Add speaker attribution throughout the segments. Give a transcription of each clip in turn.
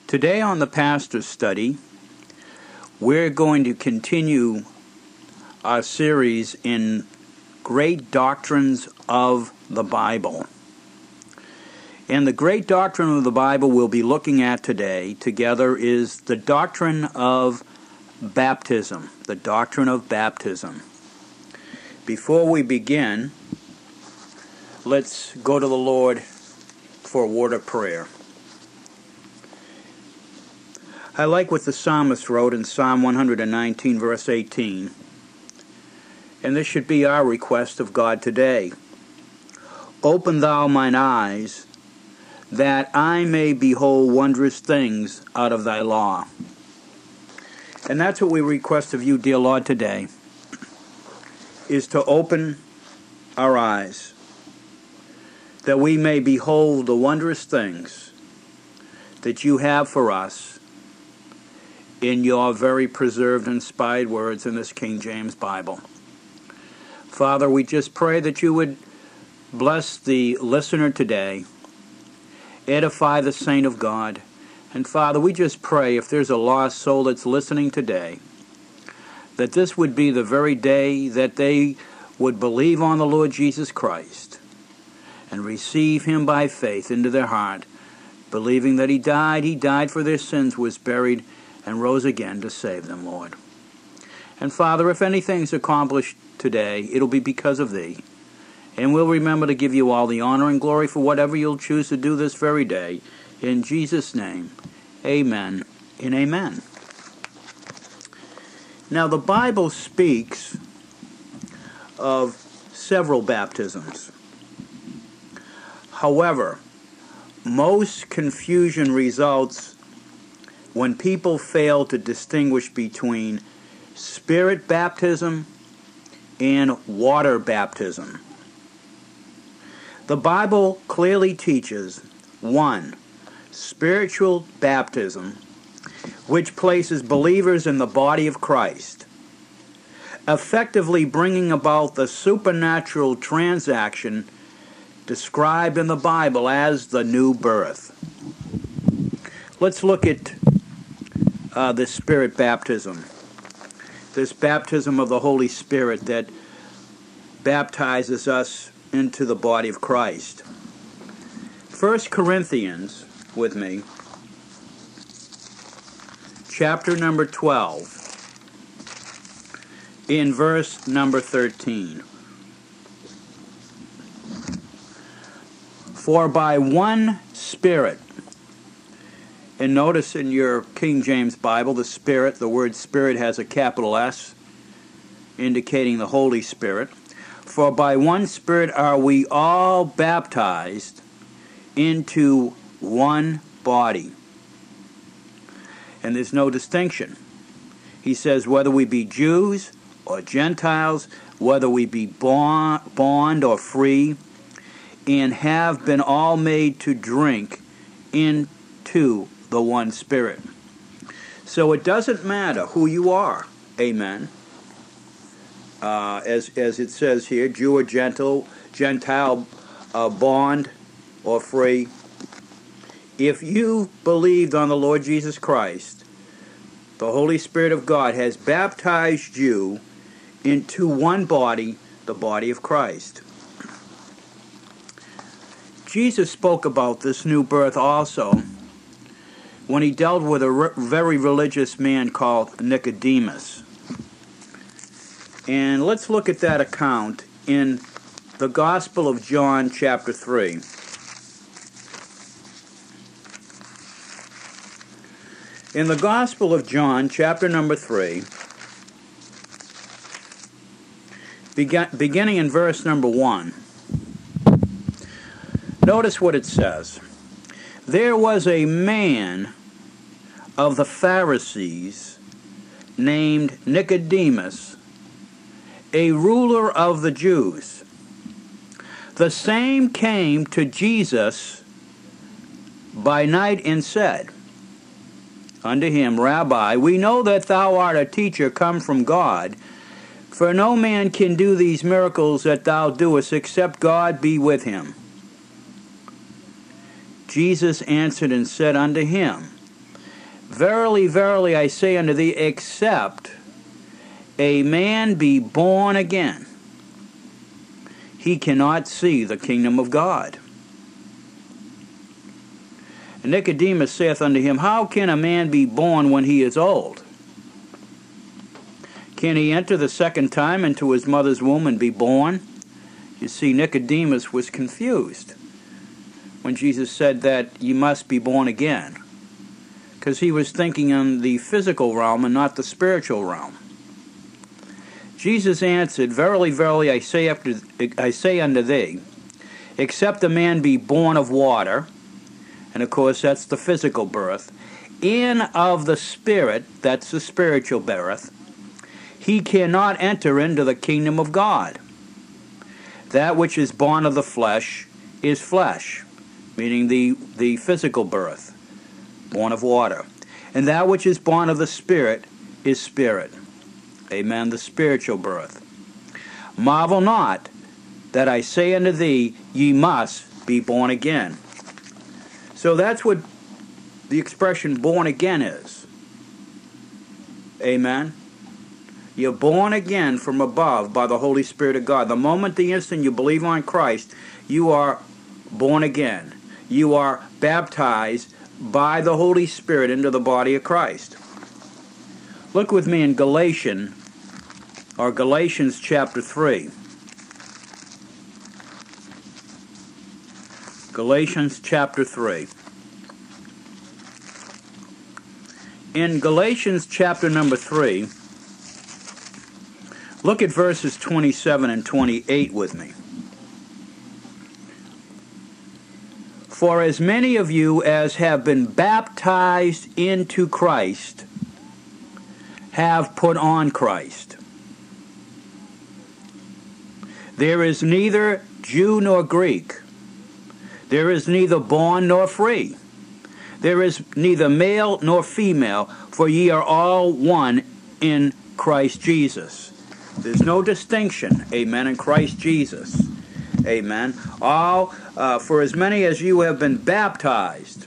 Speaker 1: Today on the Pastor's Study, we're going to continue our series in Great Doctrines of the Bible. And the great doctrine of the Bible we'll be looking at today together is the doctrine of baptism. The doctrine of baptism. Before we begin, let's go to the Lord for a word of prayer. I like what the psalmist wrote in Psalm 119, verse 18. And this should be our request of God today. Open thou mine eyes, that I may behold wondrous things out of thy law. And that's what we request of you, dear Lord, today, is to open our eyes, that we may behold the wondrous things that you have for us in your very preserved, inspired words in this King James Bible. Father, we just pray that you would bless the listener today, edify the saint of God, and Father, we just pray if there's a lost soul that's listening today, that this would be the very day that they would believe on the Lord Jesus Christ and receive him by faith into their heart, believing that he died for their sins, was buried, and rose again to save them, Lord. And Father, if anything's accomplished today, it'll be because of thee. And we'll remember to give you all the honor and glory for whatever you'll choose to do this very day. In Jesus' name, amen and amen. Now, the Bible speaks of several baptisms. However, most confusion results when people fail to distinguish between spirit baptism and water baptism. The Bible clearly teaches, 1, spiritual baptism, which places believers in the body of Christ, effectively bringing about the supernatural transaction described in the Bible as the new birth. Let's look at this spirit baptism, this baptism of the Holy Spirit that baptizes us into the body of Christ. 1 Corinthians, with me, chapter number 12, in verse number 13. For by one Spirit, and notice in your King James Bible, the word Spirit has a capital S, indicating the Holy Spirit. For by one Spirit are we all baptized into one body. And there's no distinction. He says whether we be Jews or Gentiles, whether we be bond or free, and have been all made to drink into the one Spirit. So it doesn't matter who you are. Amen. As it says here, Jew or Gentile, bond or free. If you believed on the Lord Jesus Christ, the Holy Spirit of God has baptized you into one body, the body of Christ. Jesus spoke about this new birth also when he dealt with a very religious man called Nicodemus. And let's look at that account in the Gospel of John, chapter 3. In the Gospel of John, chapter number 3, beginning in verse number 1, notice what it says. There was a man of the Pharisees named Nicodemus, a ruler of the Jews. The same came to Jesus by night and said unto him, Rabbi, we know that thou art a teacher come from God, for no man can do these miracles that thou doest except God be with him. Jesus answered and said unto him, Verily, verily, I say unto thee, except a man be born again, he cannot see the kingdom of God. And Nicodemus saith unto him, how can a man be born when he is old? Can he enter the second time into his mother's womb and be born? You see, Nicodemus was confused when Jesus said that you must be born again, because he was thinking in the physical realm and not the spiritual realm. Jesus answered, verily, verily, I say unto thee, except a man be born of water, and of course that's the physical birth, and of the Spirit, that's the spiritual birth, he cannot enter into the kingdom of God. That which is born of the flesh is flesh, meaning the physical birth, born of water. And that which is born of the Spirit is spirit. Amen, the spiritual birth. Marvel not that I say unto thee, ye must be born again. So that's what the expression born again is. Amen. You're born again from above by the Holy Spirit of God. The moment, the instant you believe on Christ, you are born again. You are baptized by the Holy Spirit into the body of Christ. Look with me in Galatians chapter 3. Galatians chapter 3. In Galatians chapter number 3, look at verses 27 and 28 with me. For as many of you as have been baptized into Christ have put on Christ. There is neither Jew nor Greek. There is neither bond nor free. There is neither male nor female, for ye are all one in Christ Jesus. There's no distinction, amen, in Christ Jesus. Amen. All, for as many as you have been baptized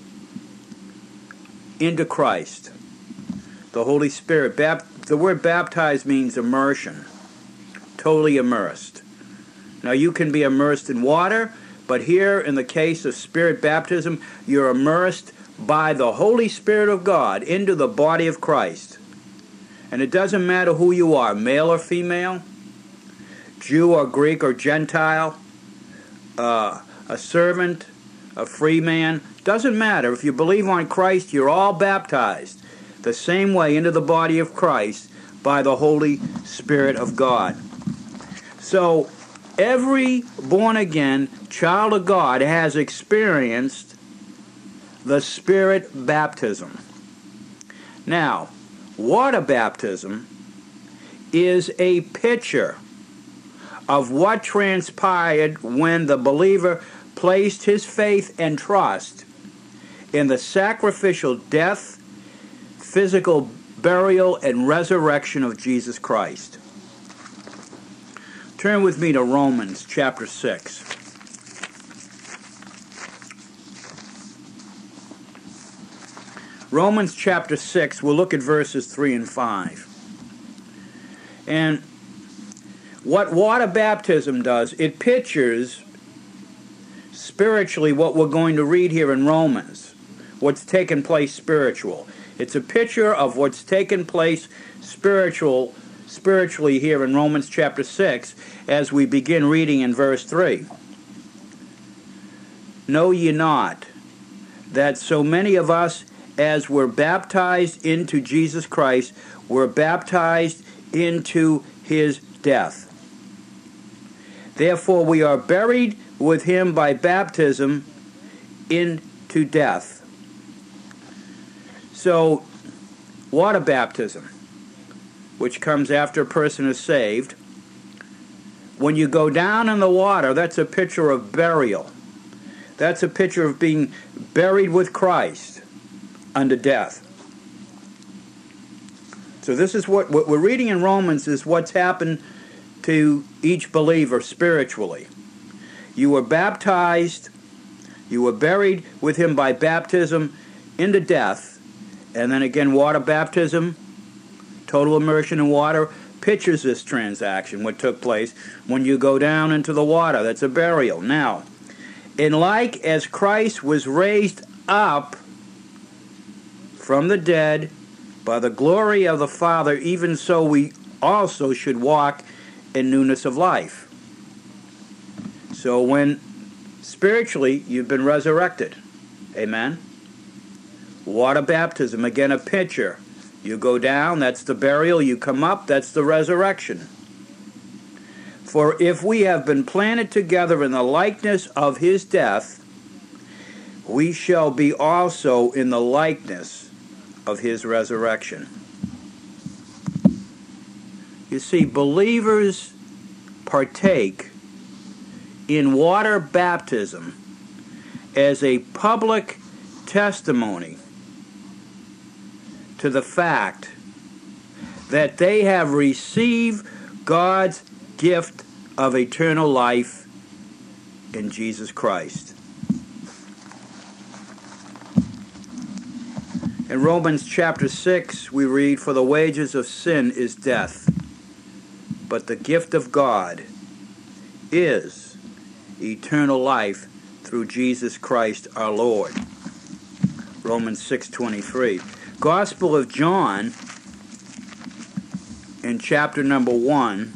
Speaker 1: into Christ, the Holy Spirit. The word baptized means immersion, totally immersed. Now you can be immersed in water, but here in the case of Spirit baptism, you're immersed by the Holy Spirit of God into the body of Christ. And it doesn't matter who you are, male or female, Jew or Greek or Gentile, a servant, a free man. Doesn't matter. If you believe on Christ, you're all baptized the same way into the body of Christ by the Holy Spirit of God. So every born-again child of God has experienced the Spirit baptism. Now, water baptism is a picture of what transpired when the believer placed his faith and trust in the sacrificial death, physical burial, and resurrection of Jesus Christ. Turn with me to Romans chapter 6. Romans chapter 6, we'll look at verses 3 and 5. And what water baptism does, it pictures spiritually what we're going to read here in Romans, what's taken place spiritual. It's a picture of what's taken place spiritually here in Romans chapter 6 as we begin reading in verse 3. Know ye not that so many of us as were baptized into Jesus Christ were baptized into his death? Therefore we are buried with him by baptism into death. So, water baptism, which comes after a person is saved, when you go down in the water, that's a picture of burial. That's a picture of being buried with Christ unto death. So this is what we're reading in Romans is what's happened to each believer spiritually. You were baptized, you were buried with him by baptism into death, And then again, water baptism, total immersion in water, pictures this transaction, what took place when you go down into the water. That's a burial. Now, in like as Christ was raised up from the dead by the glory of the Father, even so we also should walk in newness of life. So when spiritually you've been resurrected, amen? Water baptism, again a picture. You go down, that's the burial. You come up, that's the resurrection. For if we have been planted together in the likeness of his death, we shall be also in the likeness of his resurrection. You see, believers partake in water baptism as a public testimony to the fact that they have received God's gift of eternal life in Jesus Christ. In Romans chapter 6, we read, "For the wages of sin is death, but the gift of God is eternal life through Jesus Christ our Lord." Romans 6:23. Gospel of John, in chapter number 1,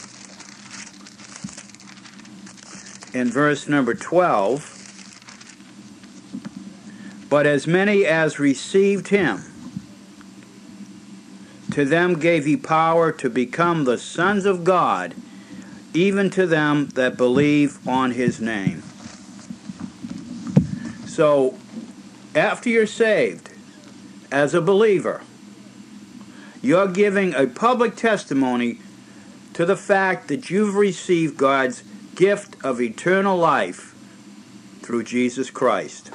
Speaker 1: in verse number 12, "But as many as received him, to them gave he power to become the sons of God, even to them that believe on his name." So, after you're saved, as a believer, you're giving a public testimony to the fact that you've received God's gift of eternal life through Jesus Christ.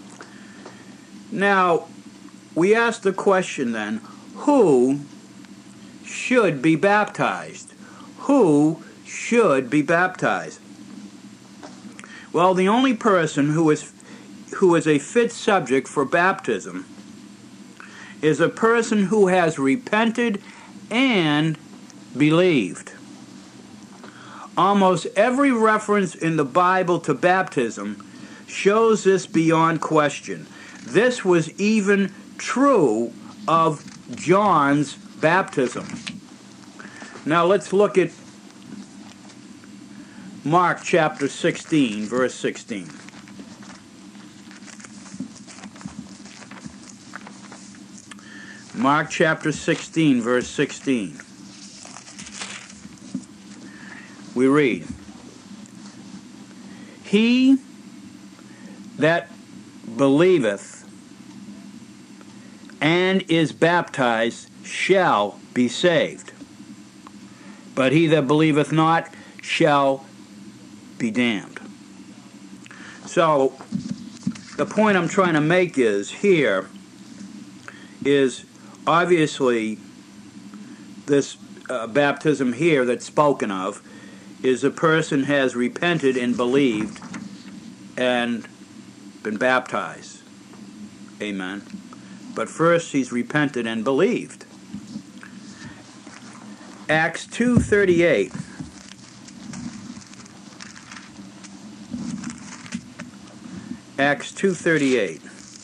Speaker 1: Now, we ask the question then, who should be baptized? Who should be baptized? Well, the only person who is a fit subject for baptism is a person who has repented and believed. Almost every reference in the Bible to baptism shows this beyond question. This was even true of John's baptism. Now let's look at Mark chapter 16, verse 16. Mark chapter 16, verse 16. We read, "He that believeth and is baptized shall be saved, but he that believeth not shall be damned." So, the point I'm trying to make is obviously this baptism here that's spoken of is a person has repented and believed and been baptized. Amen. But first he's repented and believed. Acts 2:38. Acts 2:38.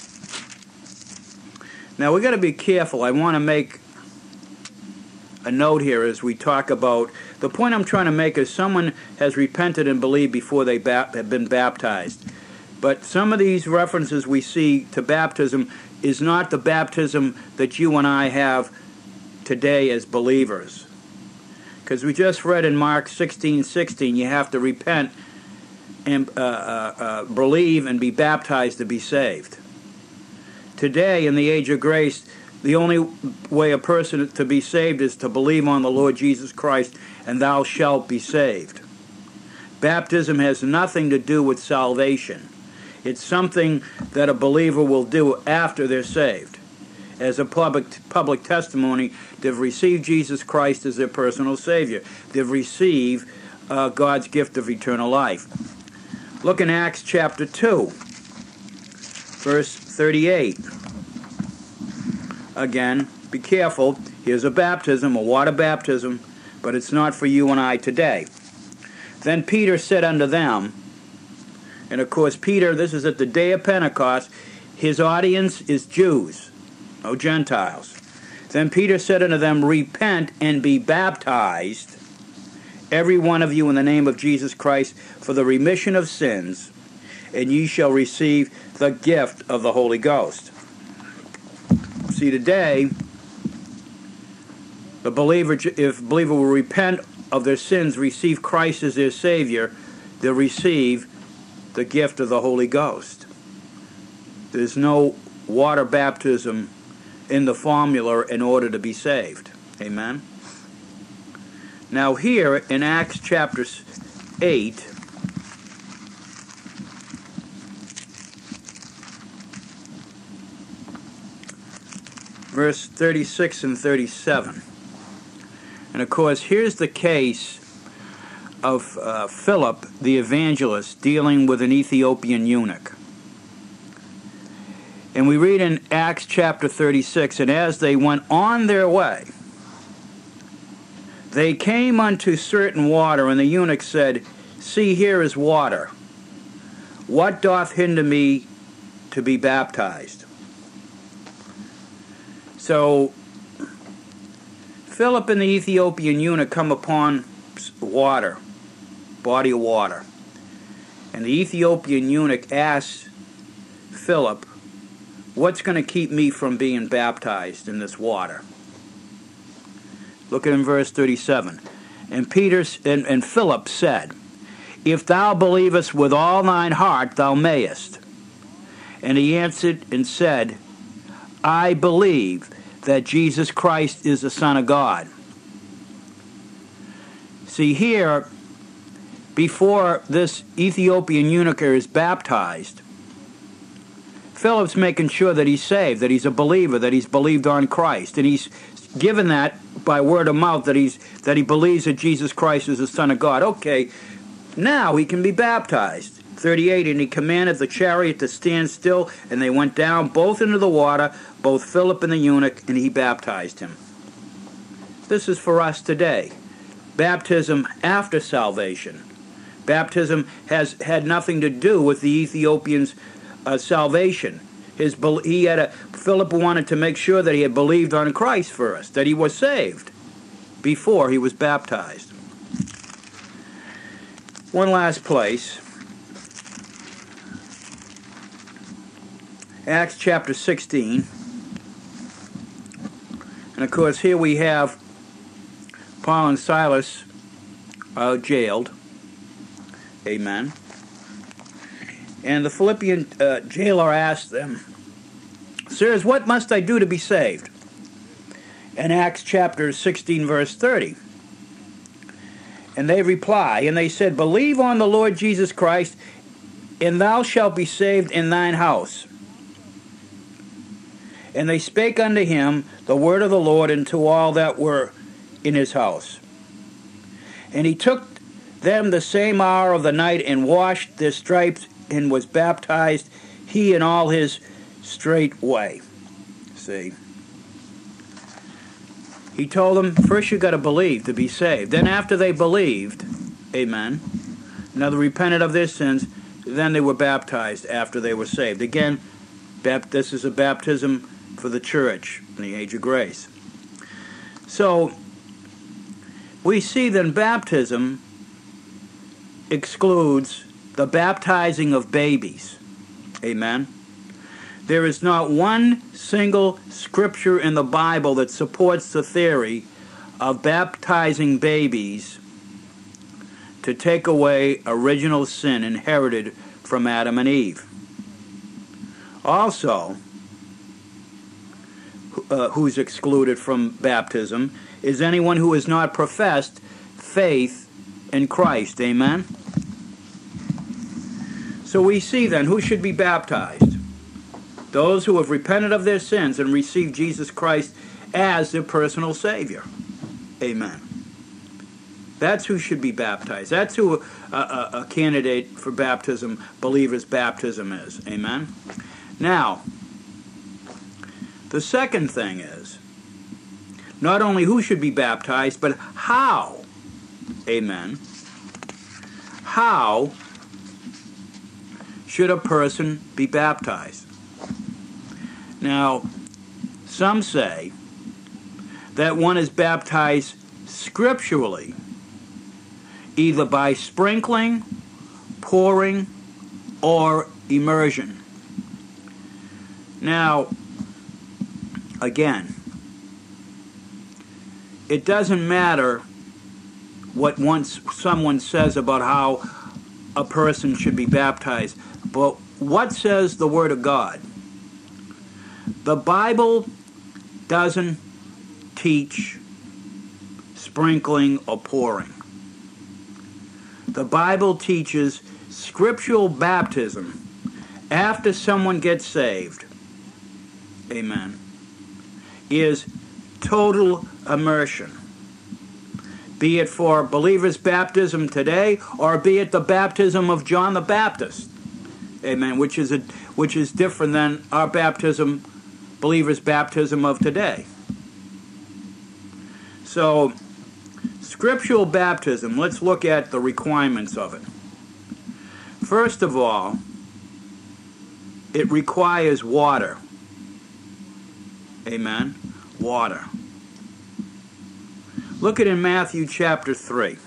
Speaker 1: Now we've got to be careful. I want to make a note here as we talk about, the point I'm trying to make is someone has repented and believed before they have been baptized. But some of these references we see to baptism is not the baptism that you and I have today as believers. Because we just read in Mark 16:16, you have to repent and believe and be baptized to be saved. Today, in the age of grace, the only way a person to be saved is to believe on the Lord Jesus Christ, and thou shalt be saved. Baptism has nothing to do with salvation. It's something that a believer will do after they're saved. As a public testimony, they've received Jesus Christ as their personal Savior. They've received God's gift of eternal life. Look in Acts chapter 2, verse 38. again, be careful. Here's a baptism, a water baptism, but it's not for you and I today. Then Peter said unto them, and of course Peter, this is at the day of Pentecost, his audience is Jews, no Gentiles. Then Peter said unto them, Repent and be baptized, every one of you, in the name of Jesus Christ, for the remission of sins, and ye shall receive the gift of the Holy Ghost. See, today, if a believer will repent of their sins, receive Christ as their Savior, they'll receive the gift of the Holy Ghost. There's no water baptism in the formula in order to be saved. Amen? Now here in Acts chapter 8, verse 36 and 37. And of course, here's the case of Philip the evangelist dealing with an Ethiopian eunuch. And we read in Acts chapter 36, and as they went on their way, they came unto certain water, and the eunuch said, See, here is water. What doth hinder me to be baptized? So, Philip and the Ethiopian eunuch come upon water, body of water. And the Ethiopian eunuch asks Philip, what's going to keep me from being baptized in this water? Look at in verse 37. And Philip said, If thou believest with all thine heart, thou mayest. And he answered and said, I believe that Jesus Christ is the Son of God. See here, before this Ethiopian eunuch is baptized, Philip's making sure that he's saved, that he's a believer, that he's believed on Christ, and he's given that by word of mouth that he believes that Jesus Christ is the Son of God. Okay, now he can be baptized. 38, and he commanded the chariot to stand still, and they went down both into the water, both Philip and the eunuch, and he baptized him. This is for us today. Baptism after salvation. Baptism has had nothing to do with the Ethiopian's salvation. Philip wanted to make sure that he had believed on Christ first, that he was saved before he was baptized. One last place. Acts chapter 16. And of course here we have Paul and Silas jailed. Amen. And the Philippian jailer asked them, Sirs, what must I do to be saved? In Acts chapter 16, verse 30. And they reply, and they said, Believe on the Lord Jesus Christ, and thou shalt be saved in thine house. And they spake unto him the word of the Lord and to all that were in his house. And he took them the same hour of the night, and washed their stripes, and was baptized, he and all his straightway. See? He told them, first you got to believe to be saved. Then after they believed, amen, now they repented of their sins, then they were baptized after they were saved. Again, this is a baptism for the church in the age of grace. So, we see then baptism excludes the baptizing of babies. Amen. There is not one single scripture in the Bible that supports the theory of baptizing babies to take away original sin inherited from Adam and Eve. Also, who's excluded from baptism is anyone who has not professed faith in Christ. Amen? So we see then who should be baptized. Those who have repented of their sins and received Jesus Christ as their personal Savior. Amen. That's who should be baptized. That's who a candidate for baptism, believer's baptism is. Amen? Now, The second thing is, not only who should be baptized, but how. Amen. How should a person be baptized? Now, some say that one is baptized scripturally, either by sprinkling, pouring, or immersion. Now, again, it doesn't matter what someone says about how a person should be baptized, but what says the Word of God? The Bible doesn't teach sprinkling or pouring. The Bible teaches scriptural baptism after someone gets saved. Amen. Is total immersion. Be it for believers' baptism today, or be it the baptism of John the Baptist. Amen. Which is different than our baptism, believers' baptism of today. So, scriptural baptism, let's look at the requirements of it. First of all, it requires water. Amen. Water. Look at in Matthew chapter 3.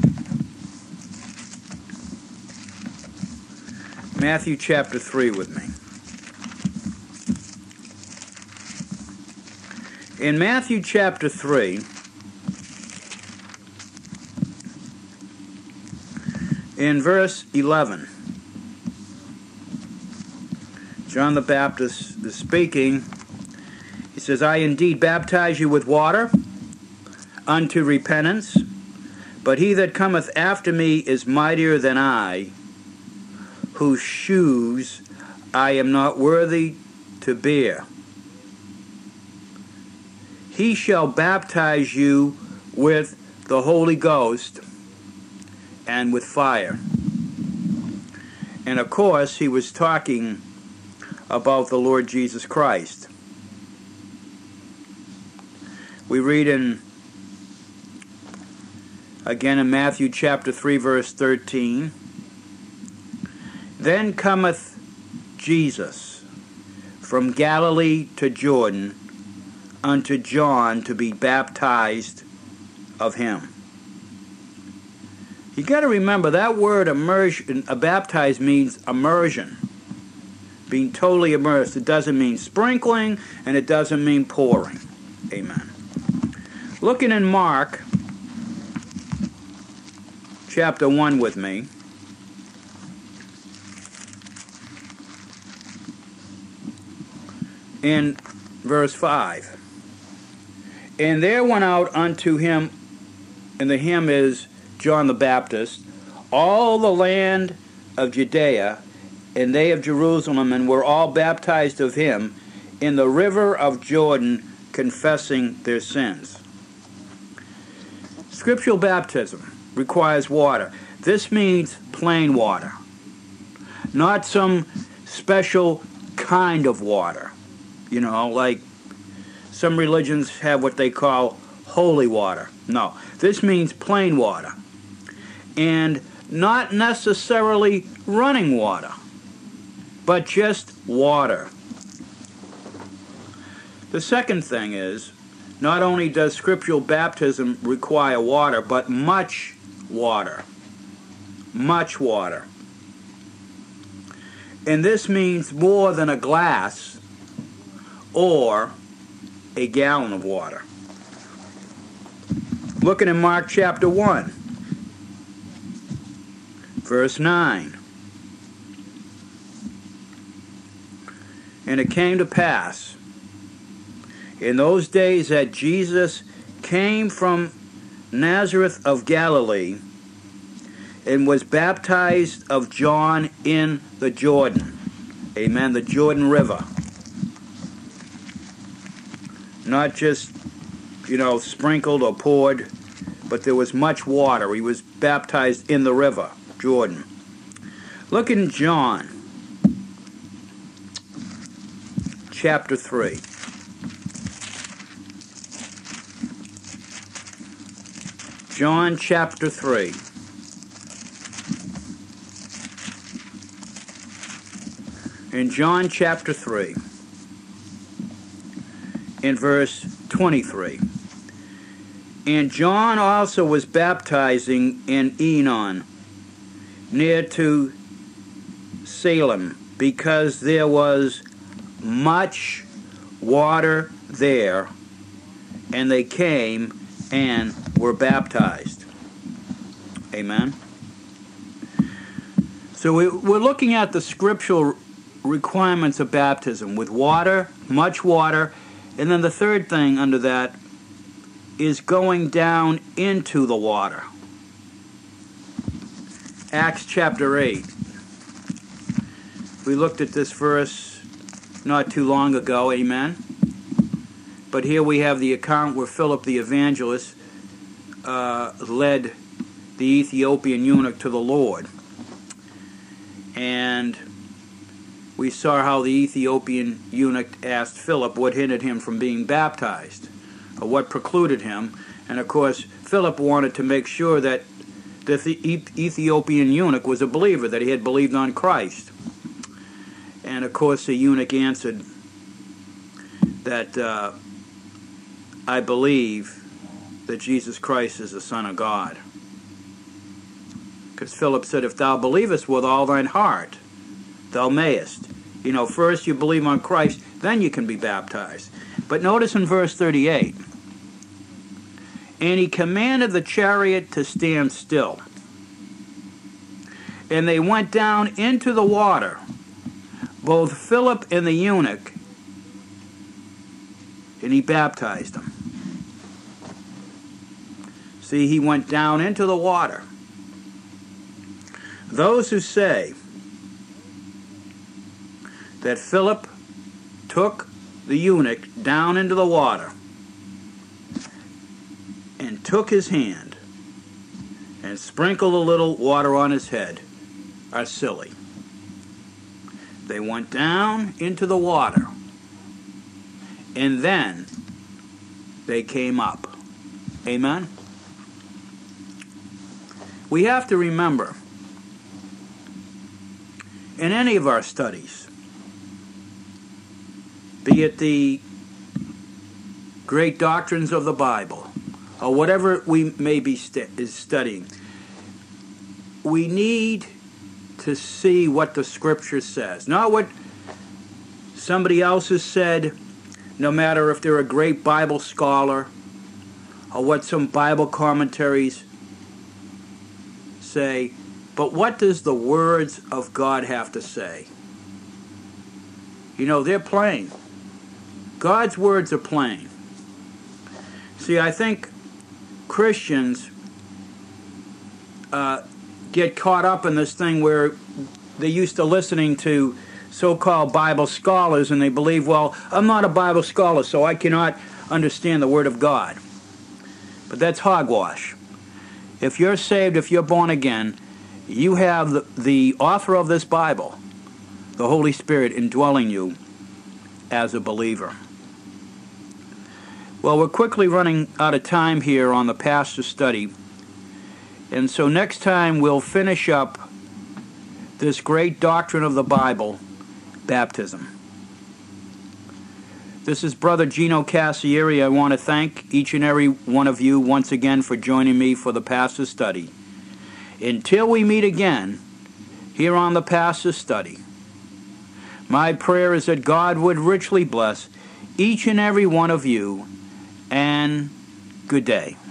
Speaker 1: Matthew chapter 3 with me. In Matthew chapter 3, in verse 11, John the Baptist is speaking. He says, I indeed baptize you with water unto repentance, but he that cometh after me is mightier than I, whose shoes I am not worthy to bear. He shall baptize you with the Holy Ghost and with fire. And of course, he was talking about the Lord Jesus Christ. We read again in Matthew chapter 3, verse 13, Then cometh Jesus from Galilee to Jordan unto John to be baptized of him. You got to remember that word immersion, baptized means immersion, being totally immersed. It doesn't mean sprinkling, and it doesn't mean pouring. Amen. Looking in Mark chapter 1 with me. In verse 5. And there went out unto him, and the hymn is John the Baptist, all the land of Judea, and they of Jerusalem, and were all baptized of him in the river of Jordan, confessing their sins. Scriptural baptism requires water. This means plain water, not some special kind of water. You know, like some religions have what they call holy water. No, this means plain water. And not necessarily running water, but just water. The second thing is, not only does scriptural baptism require water, but much water. Much water. And this means more than a glass or a gallon of water. Looking in Mark chapter 1, verse 9. And it came to pass in those days that Jesus came from Nazareth of Galilee and was baptized of John in the Jordan. Amen, the Jordan River. Not just, sprinkled or poured, but there was much water. He was baptized in the river, Jordan. Look in John chapter 3. John chapter 3. In John chapter 3, in verse 23. And John also was baptizing in Enon, near to Salem, because there was much water there, and they came and were baptized. Amen. So we're looking at the scriptural requirements of baptism with water, much water, and then the third thing under that is going down into the water. Acts chapter 8. We looked at this verse not too long ago, amen? But here we have the account where Philip the evangelist led the Ethiopian eunuch to the Lord. And we saw how the Ethiopian eunuch asked Philip what hindered him from being baptized, or what precluded him. And of course, Philip wanted to make sure that the Ethiopian eunuch was a believer, that he had believed on Christ. And of course, the eunuch answered that I believe that Jesus Christ is the Son of God. Because Philip said, if thou believest with all thine heart, thou mayest. You know, first you believe on Christ, then you can be baptized. But notice in verse 38, and he commanded the chariot to stand still. And they went down into the water, both Philip and the eunuch, and he baptized them. See, he went down into the water. Those who say that Philip took the eunuch down into the water and took his hand and sprinkled a little water on his head are silly. They went down into the water and then they came up. Amen? We have to remember, in any of our studies, be it the great doctrines of the Bible, or whatever we may be studying, we need to see what the Scripture says. Not what somebody else has said, no matter if they're a great Bible scholar, or what some Bible commentaries say, but what does the words of God have to say? You know, they're plain. God's words are plain. See, I think Christians get caught up in this thing where they're used to listening to so-called Bible scholars, and they believe, well, I'm not a Bible scholar, so I cannot understand the Word of God. But that's hogwash. If you're saved, if you're born again, you have the author of this Bible, the Holy Spirit, indwelling you as a believer. Well, we're quickly running out of time here on the pastor study, and so next time we'll finish up this great doctrine of the Bible, baptism. This is Brother Gino Cassieri. I want to thank each and every one of you once again for joining me for the pastor study. Until we meet again here on the pastor study, my prayer is that God would richly bless each and every one of you, and good day.